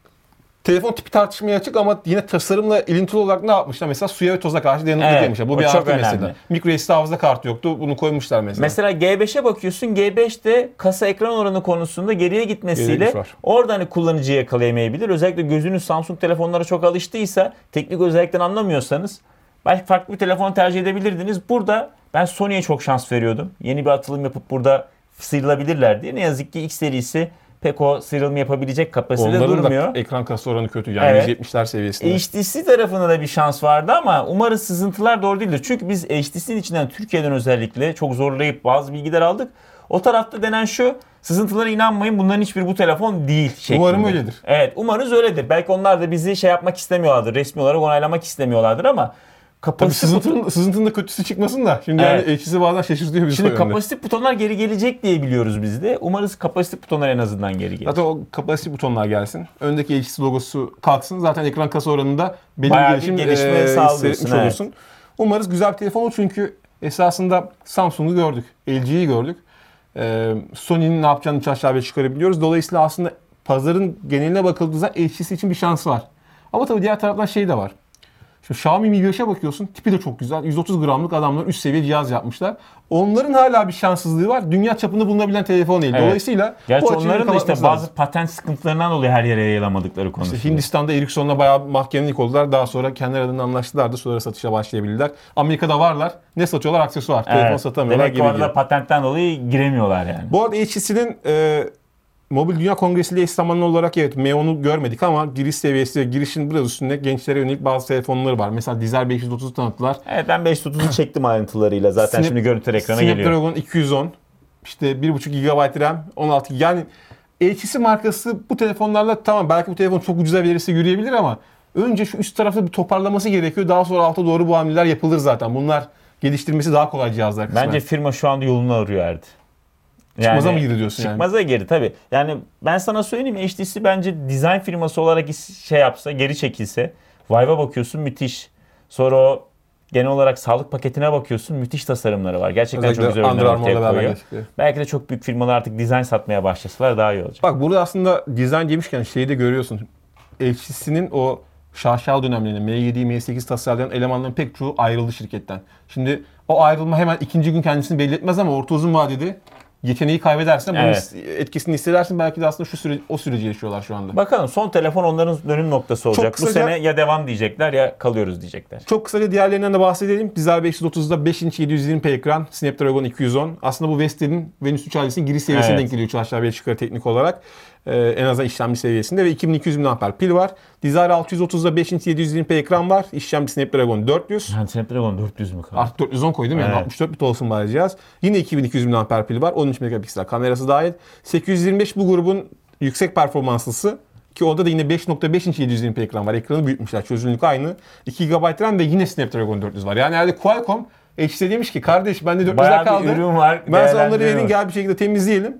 telefon tipi tartışmaya açık ama yine tasarımla ilintili olarak ne yapmışlar? Mesela suya ve toza karşı dayanıklı Evet, demişler. Bu o bir çok artı önemli. mesela. Micro S D hafıza kartı yoktu. Bunu koymuşlar mesela. Mesela G beşe bakıyorsun. G beşte kasa ekran oranı konusunda geriye gitmesiyle Geriye gidiş var. orada hani kullanıcıyı yakalayamayabilir. Özellikle gözünüz Samsung telefonlara çok alıştıysa, teknik özellikten anlamıyorsanız belki farklı bir telefon tercih edebilirdiniz. Burada ben Sony'ye çok şans veriyordum. Yeni bir atılım yapıp burada sıyrılabilirler diye. Ne yazık ki X serisi pek o sıyrılma yapabilecek kapasitede Onların durmuyor. da ekran kasa oranı kötü. Yani Evet. yüz yetmişler seviyesinde. H T C tarafında da bir şans vardı ama umarız sızıntılar doğru değildir. Çünkü biz H T C'nin içinden Türkiye'den özellikle çok zorlayıp bazı bilgiler aldık. O tarafta denen şu: sızıntılara inanmayın, bunların hiçbiri bu telefon değil şeklinde. Umarım öyledir. Evet, umarız öyledir. Belki onlar da bizi şey yapmak istemiyorlardır, resmi olarak onaylamak istemiyorlardır ama Tabii kapasite sızıntının, sızıntının da kötüsü çıkmasın da. Şimdi Evet. yani H T C bazen şaşırtıyor bizi. Şimdi o yönde. kapasite butonlar geri gelecek diye biliyoruz biz de. Umarız kapasite butonlar en azından geri gelir. Zaten o kapasite butonlar gelsin. Öndeki H T C logosu kalksın. Zaten ekran kasa oranında belli Bayağı bir bir gelişim gelişme eee, sağlıyorsun, hissetmiş evet. olursun. Umarız güzel bir telefon olur çünkü esasında Samsung'u gördük. L G'yi gördük. Eee Sony'nin ne yapacağını üç aşağı beş çıkarabiliyoruz. Dolayısıyla aslında pazarın geneline bakıldığı zaman H T C için bir şansı var. Ama tabii diğer taraftan şey de var. Şimdi Xiaomi Mi beşe bakıyorsun. Tipi de çok güzel. yüz otuz gramlık adamlar üst seviye cihaz yapmışlar. Onların hala bir şanssızlığı var. Dünya çapında bulunabilen telefon değil. Evet. Dolayısıyla Gerçi bu açığı onların da işte kapatması bazı lazım. patent sıkıntılarından dolayı her yere yayılamadıkları konusunda. İşte Hindistan'da Ericsson'la bayağı mahkemelik oldular. Daha sonra kendi aralarında anlaştılar da sonra satışa başlayabildiler. Amerika'da varlar. Ne satıyorlar? Aksesuar. Telefon Evet. satamıyorlar. Demek ki Geri orada gibi. patentten dolayı giremiyorlar yani. Bu arada H T C'nin e, Mobil Dünya Kongresi ile eş zamanlı olarak evet M on'u görmedik ama giriş seviyesi, girişin biraz üstünde gençlere yönelik bazı telefonları var. Mesela Dizel beş yüz otuzu tanıttılar. Evet, ben beş yüz otuzu çektim ayrıntılarıyla. Zaten Snap- şimdi görüntüler ekrana geliyor. Snapdragon iki yüz on, işte bir buçuk gigabayt RAM, on altı. Yani H T C markası bu telefonlarla tamam belki bu telefon çok ucuza verirse yürüyebilir ama önce şu üst tarafta bir toparlaması gerekiyor. Daha sonra alta doğru bu hamleler yapılır zaten. Bunlar geliştirmesi daha kolay cihazlar kısmen. Bence firma şu anda yolunu arıyor Erdi. Çıkmaza mı girdi diyorsun yani? Çıkmaza girdi tabii. Yani ben sana söyleyeyim, H T C bence dizayn firması olarak şey yapsa, geri çekilse. Vive'a bakıyorsun, müthiş. Sonra o genel olarak sağlık paketine bakıyorsun, müthiş tasarımları var. Gerçekten çok güzel ürünler Under Armour'la ortaya beraber koyuyor. geçti. Belki de çok büyük firmalar artık dizayn satmaya başlasalar daha iyi olacak. Bak burada aslında dizayn demişken şeyi de görüyorsun. H T C'nin o şaşalı dönemlerinde M yedi, M sekiz tasarlayan elemanların pek çoğu ayrıldı şirketten. Şimdi o ayrılma hemen ikinci gün kendisini belli etmez ama orta uzun vadede yeteneği kaybedersen bunun Evet. etkisini hissedersin. Belki de aslında şu süre, o süreci yaşıyorlar şu anda. Bakalım, son telefon onların dönüm noktası olacak. Bu kısaca- sene ya devam diyecekler ya kalıyoruz diyecekler. Çok kısaca diğerlerinden de bahsedelim. Dizel beş yüz otuzda beş inç yedi yüz yirmi p ekran, Snapdragon iki yüz on. Aslında bu Vestel'in Venüs üç ailesinin giriş seviyesine Evet. denk geliyor üç aşağı beş yukarı teknik olarak. Ee, en azından işlemci seviyesinde ve iki bin iki yüz miliamper pil var. Dizel altı yüz otuzda beş inç yedi yüz yirmi p ekran var. İşlemci Snapdragon dört yüz. Yani Snapdragon dört yüz mü kaldı? Artık dört yüz on koydum yani Evet. altmış dört bit olsun bari cihaz. Yine iki bin iki yüz miliamper pil var. on üç megapiksel kamerası dahil. sekiz yüz yirmi beş bu grubun yüksek performanslısı. Ki orada da yine beş nokta beş inç yedi yüz yirmi p ekran var. Ekranı büyütmüşler. Çözünürlük aynı. iki gigabayt RAM ve yine Snapdragon dört yüz var. Yani herhalde Qualcomm H T C demiş ki kardeş bende dört yüzler Bayağı kaldı. bir ürün var. Ben sana onları değerlendirme vereyim var. gel bir şekilde temizleyelim.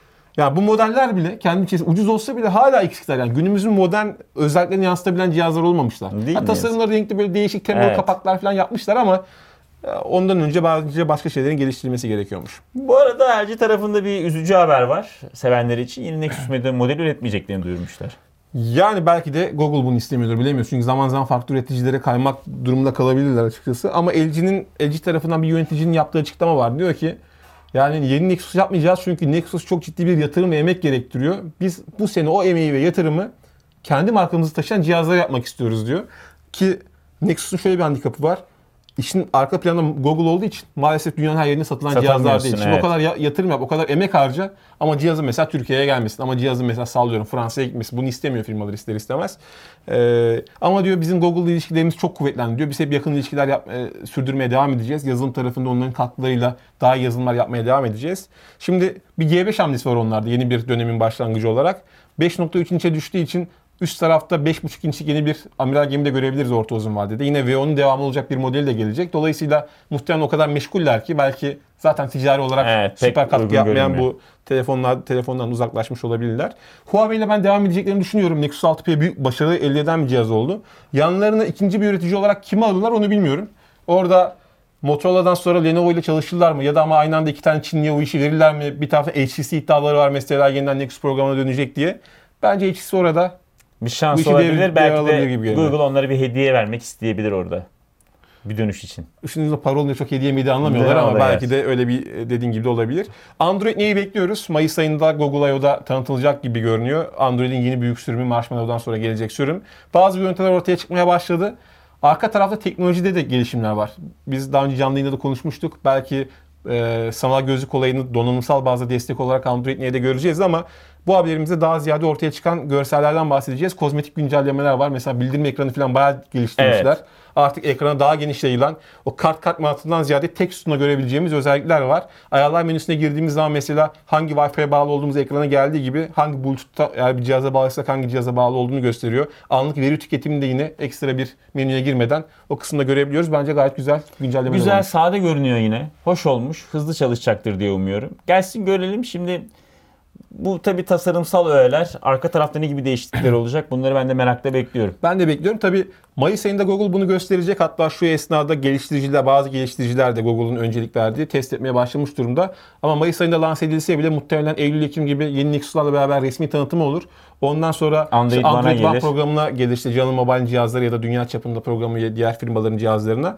Ya bu modeller bile kendi içerisinde ucuz olsa bile hala eksikler. Yani günümüzün modern özelliklerini yansıtabilen cihazlar olmamışlar. Değil Ha, mi? tasarımları renkli böyle değişik temalı Evet. kapaklar falan yapmışlar ama ya, ondan önce bence başka şeylerin geliştirilmesi gerekiyormuş. Bu arada L G tarafında bir üzücü haber var. Sevenler için yeni Nexus modeli üretmeyeceklerini duyurmuşlar. Yani belki de Google bunu istemiyordur bilemiyoruz. Çünkü zaman zaman farklı üreticilere kaymak durumunda kalabilirler açıkçası. Ama L G'nin L G tarafından bir yöneticinin yaptığı açıklama var. Diyor ki yani yeni Nexus yapmayacağız çünkü Nexus çok ciddi bir yatırım ve emek gerektiriyor. Biz bu sene o emeği ve yatırımı kendi markamızı taşıyan cihazlar yapmak istiyoruz diyor. Ki Nexus'un şöyle bir handikapı var. işin arka planında Google olduğu için maalesef dünyanın her yerine satılan cihazlar Satamıyorsun, değil. Şimdi evet. o kadar ya- yatırım yap, o kadar emek harca ama cihazın mesela Türkiye'ye gelmesin. Ama cihazın mesela sallıyorum Fransa'ya gitmesin. Bunu istemiyor firmalar ister istemez. Ee, ama diyor bizim Google'la ilişkilerimiz çok kuvvetlendi diyor. Biz hep yakın ilişkiler yap, e, sürdürmeye devam edeceğiz. Yazılım tarafında onların katkılarıyla daha iyi yazılımlar yapmaya devam edeceğiz. Şimdi bir G beş hamlesi var onlarda yeni bir dönemin başlangıcı olarak. beş nokta üç inçe düştüğü için üst tarafta beş buçuk inçlik yeni bir amiral gemide görebiliriz orta uzun vadede. Yine V O'nun devamı olacak bir modeli de gelecek. Dolayısıyla muhtemelen o kadar meşguller ki belki zaten ticari olarak Evet, pek süper katkı uygun yapmayan görünmüyor. bu telefonlar telefondan uzaklaşmış olabilirler. Huawei ile ben devam edeceklerini düşünüyorum. Nexus altı P büyük başarı elde eden bir cihaz oldu. Yanlarına ikinci bir üretici olarak kimi alırlar onu bilmiyorum. Orada Motorola'dan sonra Lenovo ile çalışırlar mı? Ya da ama aynı anda iki tane Çinliye o işi verirler mi? Bir tarafta H T C iddiaları var mesela yeniden Nexus programına dönecek diye. Bence H T C orada Bir Bu şans işi olabilir. devir- Belki alabilir de gibi geliyor. Google onlara bir hediye vermek isteyebilir orada. Bir dönüş için. Şimdi parolunu çok hediye miydi anlamıyorlar Ne ama o da belki yer. de öyle bir dediğin gibi de olabilir. Android neyi bekliyoruz? Mayıs ayında Google I O'da tanıtılacak gibi görünüyor. Android'in yeni büyük sürümü Marshmallow'dan sonra gelecek sürüm. Bazı görüntüler ortaya çıkmaya başladı. Arka tarafta teknolojide de gelişimler var. Biz daha önce canlı yayında da konuşmuştuk. Belki e, sanal gözlük olayını donanımsal bazda destek olarak Android Ne'de göreceğiz ama bu haberimizde daha ziyade ortaya çıkan görsellerden bahsedeceğiz. Kozmetik güncellemeler var. Mesela bildirim ekranı falan bayağı geliştirmişler. Evet. Artık ekrana daha geniş yayılan o kart kart mantığından ziyade tek sütuna görebileceğimiz özellikler var. Ayarlar menüsüne girdiğimiz zaman mesela hangi Wi-Fi'ye bağlı olduğumuz ekrana geldiği gibi hangi Bluetooth'ta eğer bir cihaza bağlıysak hangi cihaza bağlı olduğunu gösteriyor. Anlık veri tüketimini de yine ekstra bir menüye girmeden o kısımda görebiliyoruz. Bence gayet güzel güncellemeler Güzel, olmuş. sade görünüyor yine. Hoş olmuş. Hızlı çalışacaktır diye umuyorum. Gelsin görelim. Şimdi bu tabii tasarımsal öğeler. Arka tarafta ne gibi değişiklikler olacak? Bunları ben de merakla bekliyorum. Ben de bekliyorum. Tabii Mayıs ayında Google bunu gösterecek. Hatta şu esnada geliştiriciler, bazı geliştiriciler de Google'un öncelik verdiği test etmeye başlamış durumda. Ama Mayıs ayında lanse edilse bile muhtemelen Eylül-Ekim gibi yeni Nexus'larla beraber resmi tanıtımı olur. Ondan sonra Android işte Android One'a One gelir. programına gelir. İşte Canım Mobile cihazları ya da dünya çapında programı diğer firmaların cihazlarına.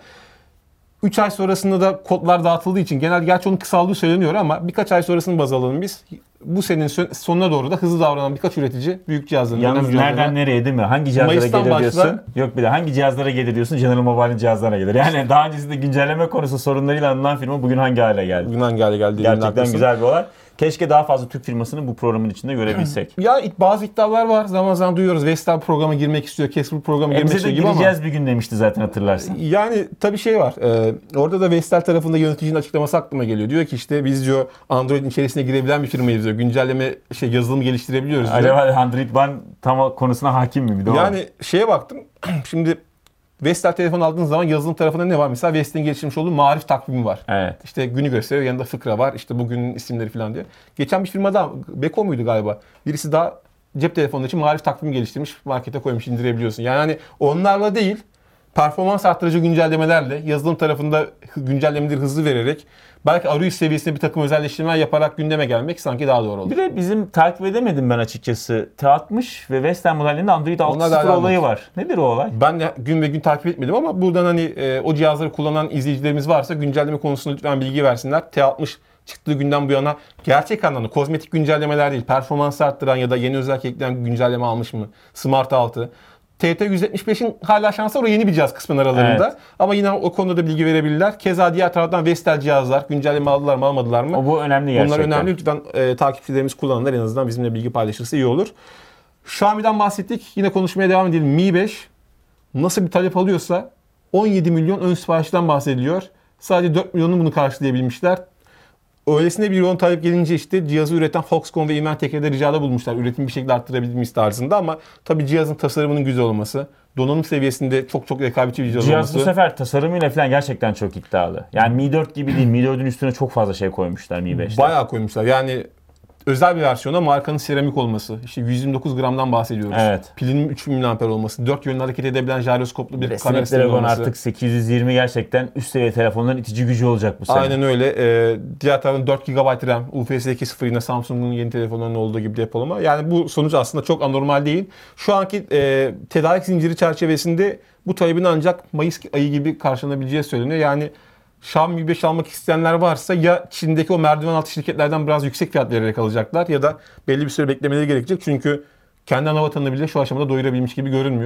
üç ay sonrasında da kodlar dağıtıldığı için genel gerçi onun kısaldığı söyleniyor ama birkaç ay sonrasını baz alalım biz. Bu senenin son- sonuna doğru da hızlı davranan birkaç üretici büyük cihazlarını Yalnız önemli cihazlarını- nereden nereye değil mi? Hangi cihazlara Mayıs'tan gelir başla- diyorsun? Yok bir de hangi cihazlara gelir diyorsun? General Mobile'in cihazlarına gelir. Yani daha öncesinde güncelleme konusu sorunlarıyla anılan firma bugün hangi hale geldi? Bugün hangi hale geldi? Gerçekten güzel bir olay. Keşke daha fazla Türk firmasını bu programın içinde görebilsek. Ya bazı iddialar var. Zaman zaman duyuyoruz. Vestel programa girmek istiyor. Casper programa E girmek bize de istiyor gibi ama. gireceğiz bir gün demişti zaten hatırlarsın. Yani tabii şey var. Ee, orada da Vestel tarafında yöneticinin açıklaması aklıma geliyor. Diyor ki işte biz diyor Android'in içerisine girebilen bir firmayız diyor. Güncelleme şey yazılımı geliştirebiliyoruz diyor. Acaba Android One tam konusuna hakim mi? Bir de o var. Yani şeye baktım. Şimdi Vestel telefon aldığınız zaman yazılım tarafında ne var? Mesela Vestel'in geliştirmiş olduğu marif takvimi var. Evet. İşte günü gösteriyor. Yanında fıkra var. İşte bugünün isimleri falan diye. Geçen bir firma daha, Beko muydu galiba? Birisi daha cep telefonu için marif takvimi geliştirmiş. Markete koymuş, indirebiliyorsun. Yani hani onlarla değil, performans arttırıcı güncellemelerle, yazılım tarafında güncellemeleri hızlı vererek, belki arayüz seviyesinde bir takım özelleştirmeler yaparak gündeme gelmek sanki daha doğru olur. Bir de bizim takip edemedim ben açıkçası. T altmış ve Western modellerinde Android altı Onlar nokta sıfır da olayı var. Nedir o olay? Ben de gün ve gün takip etmedim ama buradan hani e, o cihazları kullanan izleyicilerimiz varsa güncelleme konusunda lütfen bilgi versinler. T altmış çıktığı günden bu yana gerçek anlamda kozmetik güncellemeler değil, performans arttıran ya da yeni özellik ekleyen güncelleme almış mı? Smart altı. T T yüz yetmiş beşin hala şansı var. O yeni bir cihaz kısmının aralarında. Evet. Ama yine o konuda da bilgi verebilirler. Keza diğer taraftan Vestel cihazlar güncelleme aldılar mı almadılar mı? O bu önemli gerçekten. Bunlar önemli. Lütfen e, takipçilerimiz kullananlar en azından bizimle bilgi paylaşırsa iyi olur. Xiaomi'den bahsettik. Yine konuşmaya devam edelim. Mi beş nasıl bir talep alıyorsa on yedi milyon ön siparişten bahsediliyor. Sadece dört milyonu bunu karşılayabilmişler. Öylesine bir yoğun talep gelince işte cihazı üreten Foxconn ve Inventek'e ricada bulmuşlar. Üretimi bir şekilde arttırabildiğimiz tarzında ama tabii cihazın tasarımının güzel olması, donanım seviyesinde çok çok rekabetçi bir cihaz, Cihaz olması. bu sefer tasarımıyla falan gerçekten çok iddialı. Yani Mi dört gibi değil. Mi dördün üstüne çok fazla şey koymuşlar Mi beşte. Bayağı koymuşlar. Yani özel bir versiyona markanın seramik olması. İşte yüz yirmi dokuz gramdan bahsediyoruz. Evet. Pilinin üç bin miliamper olması. dört yönlü hareket edebilen jiroskoplu bir Ve kamera sistemi Snapdragon olması. artık sekiz yüz yirmi gerçekten üst seviye telefonların itici gücü olacak bu sene. Aynen öyle. Ee, diğer taraftan dört gigabayt RAM, U F S iki nokta sıfır yine Samsung'un yeni telefonlarında olduğu gibi depolama. Yani bu sonuç aslında çok anormal değil. Şu anki e, tedarik zinciri çerçevesinde bu talebin ancak Mayıs ayı gibi karşılanabileceği söyleniyor. Yani Xiaomi Mi beş almak isteyenler varsa ya Çin'deki o merdiven altı şirketlerden biraz yüksek fiyat vererek alacaklar ya da belli bir süre beklemeleri gerekecek. Çünkü kendi ana vatanını bile şu aşamada doyurabilmiş gibi görünmüyor.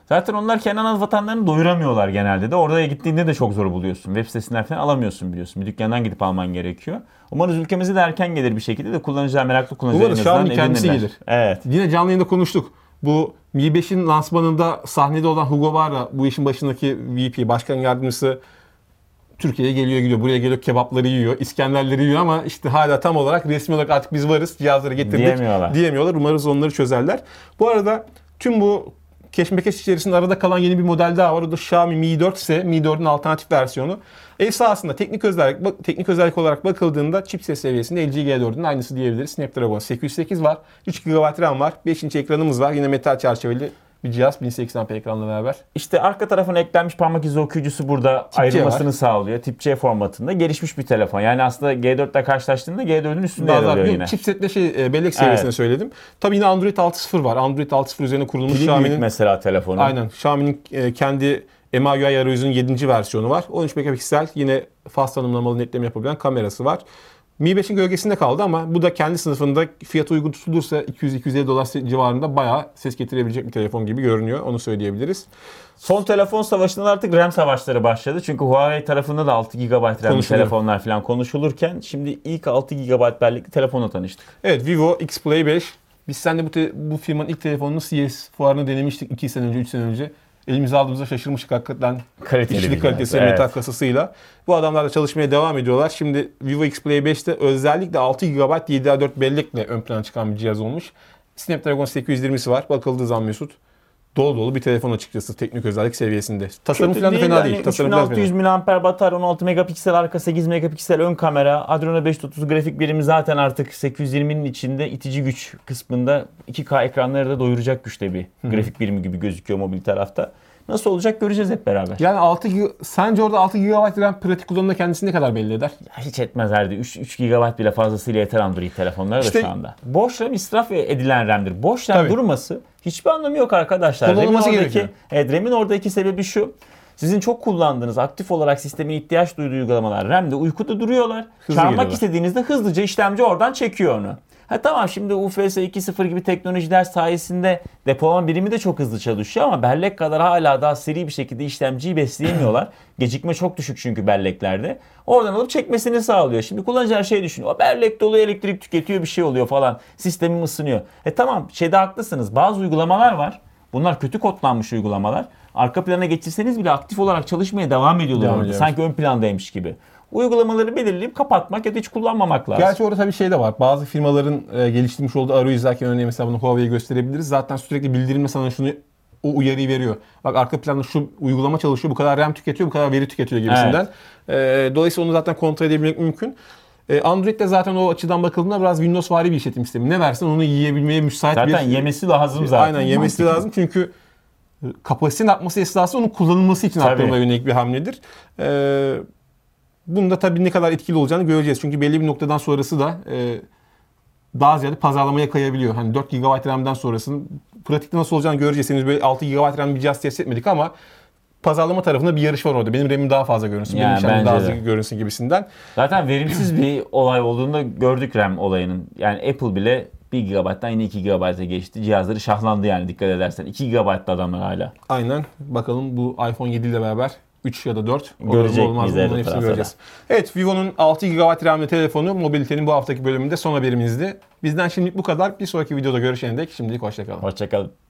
Zaten onlar kendi ana vatanlarını doyuramıyorlar genelde de. Oraya gittiğinde de çok zor buluyorsun. Web sitesinden falan alamıyorsun biliyorsun. Bir dükkandan gidip alman gerekiyor. Umarız ülkemize de erken gelir bir şekilde de kullanıcılar, meraklı kullanıcılar en Umarız azından Xiaomi kendisi edinirler. gelir. Evet. Yine canlı yayında konuştuk. Bu Mi beşin lansmanında sahnede olan Hugo Barra, bu işin başındaki V P, başkan yardımcısı, Türkiye'ye geliyor gidiyor. Buraya geliyor, kebapları yiyor, İskenderleri yiyor ama işte hala tam olarak resmi olarak artık biz varız, cihazları getirdik Diyemiyorlar. diyemiyorlar. Umarız onları çözerler. Bu arada tüm bu keşmekeş içerisinde arada kalan yeni bir model daha var. O da Xiaomi Mi dört ise Mi dördün alternatif versiyonu. Esasında teknik özellik bak- teknik özellik olarak bakıldığında chipset seviyesinde L G G dördün aynısı diyebiliriz. Snapdragon sekiz yüz sekiz var. üç gigabayt RAM var. beş inç ekranımız var. Yine metal çerçeveli bir cihaz bin seksen p ekranla beraber. İşte arka tarafına eklenmiş parmak izi okuyucusu burada C ayrılmasını var. sağlıyor. Tip C formatında gelişmiş bir telefon. Yani aslında G dört ile karşılaştığında G dördün üstünde yer Daha alıyor yok, yine. chipsetle şey e, bellek seviyesine Evet. söyledim. Tabii yine Android altı nokta sıfır var. Android altı nokta sıfır üzerine kurulmuş Pili büyük Xiaomi'nin mesela telefonu. aynen Xiaomi'nin e, kendi M I U I arayüzünün yedinci versiyonu var. on üç megapiksel yine fast tanımlamalı netleme yapabilen kamerası var. Mi beşin gölgesinde kaldı ama bu da kendi sınıfında fiyatı uygun tutulursa iki yüz iki yüz elli dolar civarında bayağı ses getirebilecek bir telefon gibi görünüyor. Onu söyleyebiliriz. Son telefon savaşından artık RAM savaşları başladı. Çünkü Huawei tarafında da altı gigabayt RAM'li Konuşuluyor. telefonlar falan konuşulurken şimdi ilk altı gigabayt bellekli telefonla tanıştık. Evet, Vivo X Play beş. Biz seninle bu, te- bu firmanın ilk telefonunu C S fuarını denemiştik iki sene önce, üç sene önce. Elimize aldığımızda şaşırmıştık hakikaten. Kaliteli İçlik bir kalitesi ve cihaz, metal evet. kasasıyla. Bu adamlar da çalışmaya devam ediyorlar. Şimdi Vivo X Play beşte özellikle altı gigabayt D D R dört bellekle ön plana çıkan bir cihaz olmuş. Snapdragon sekiz yüz yirmisi var. Bakıldığı zaman Mesut, dolu dolu bir telefon açıkçası teknik özellik seviyesinde. Tasarım Kötü falan da değil fena yani. değil. Tasarım üç bin biraz altı yüz fena. miliamper batarya, on altı megapiksel arka, sekiz megapiksel ön kamera, Adreno beş yüz otuz grafik birimi zaten artık sekiz yüz yirminin içinde itici güç kısmında iki K ekranları da doyuracak güçte bir grafik birimi gibi gözüküyor mobil tarafta. Nasıl olacak göreceğiz hep beraber. Yani altı G- sence orada altı gigabayt RAM pratik kullanımda kendisini ne kadar belli eder? Ya hiç etmez herhalde. üç, üç gigabayt bile fazlasıyla yeter Android telefonlara İşte- da şu anda. Boş RAM israf edilen RAM'dir. Boş RAM Tabii. durması hiçbir anlamı yok arkadaşlar. Kullanılması RAM'in oradaki, gerekiyor. evet, RAM'in oradaki sebebi şu. Sizin çok kullandığınız, aktif olarak sistemin ihtiyaç duyduğu uygulamalar RAM'de uykuda duruyorlar. Hızlı Çağırmak geliyorlar. istediğinizde hızlıca işlemci oradan çekiyor onu. Ha tamam, şimdi U F S iki nokta sıfır gibi teknolojiler sayesinde depolama birimi de çok hızlı çalışıyor ama bellek kadar hala daha seri bir şekilde işlemciyi besleyemiyorlar. Gecikme çok düşük çünkü belleklerde. Oradan alıp çekmesini sağlıyor. Şimdi kullanıcılar şey düşünüyor. O bellek dolu, elektrik tüketiyor, bir şey oluyor falan. Sistemim ısınıyor. E tamam, şeyde haklısınız. Bazı uygulamalar var. Bunlar kötü kodlanmış uygulamalar. Arka plana geçirseniz bile aktif olarak çalışmaya devam ediyorlar Devam orada. ediyor. Sanki ön plandaymış gibi. Uygulamaları belirleyip kapatmak ya da hiç kullanmamak lazım. Gerçi orada tabii şey de var. Bazı firmaların e, geliştirmiş olduğu arayüz izlerken örneğin mesela bunu Huawei'ye gösterebiliriz. Zaten sürekli bildirimle sana şunu o uyarıyı veriyor. Bak arka planda şu uygulama çalışıyor, bu kadar RAM tüketiyor, bu kadar veri tüketiyor gibisinden. E, dolayısıyla onu zaten kontrol edebilmek mümkün. E, Android'de zaten o açıdan bakıldığında biraz Windows-vari bir işletim sistemi. Ne versen onu yiyebilmeye müsait Zaten bir... yemesi lazım zaten. Aynen yemesi Mantıklı. lazım çünkü kapasitenin artması esnasında onun kullanılması için Tabii. arttırmaya yönelik bir hamledir. Ee, bunda tabii ne kadar etkili olacağını göreceğiz. Çünkü belli bir noktadan sonrası da e, daha ziyade pazarlamaya kayabiliyor. Hani dört gigabayt RAM'den sonrasının pratikte nasıl olacağını göreceğiz. Henüz böyle altı gigabayt RAM bir cihaz test etmedik ama pazarlama tarafında bir yarış var orada. Benim RAM'im daha fazla görünsün, Yani benim işlemim daha bence az de. görünsün gibisinden. Zaten verimsiz bir olay olduğunda gördük RAM olayının. Yani Apple bile bir gigabayttan yine iki gigabayta geçti. Cihazları şahlandı yani, dikkat edersen. iki gigabaytlı adamlar hala. Aynen. Bakalım bu iPhone yedi ile beraber üç ya da dört Görecek olur mu, olmaz miyiz mı? evet Bunların o hepsini tarafta göreceğiz. Evet, Vivo'nun altı gigabayt RAM'li telefonu mobilitenin bu haftaki bölümünde son haberimizdi. Bizden şimdilik bu kadar. Bir sonraki videoda görüşene dek şimdilik hoşça kalın. Hoşçakalın.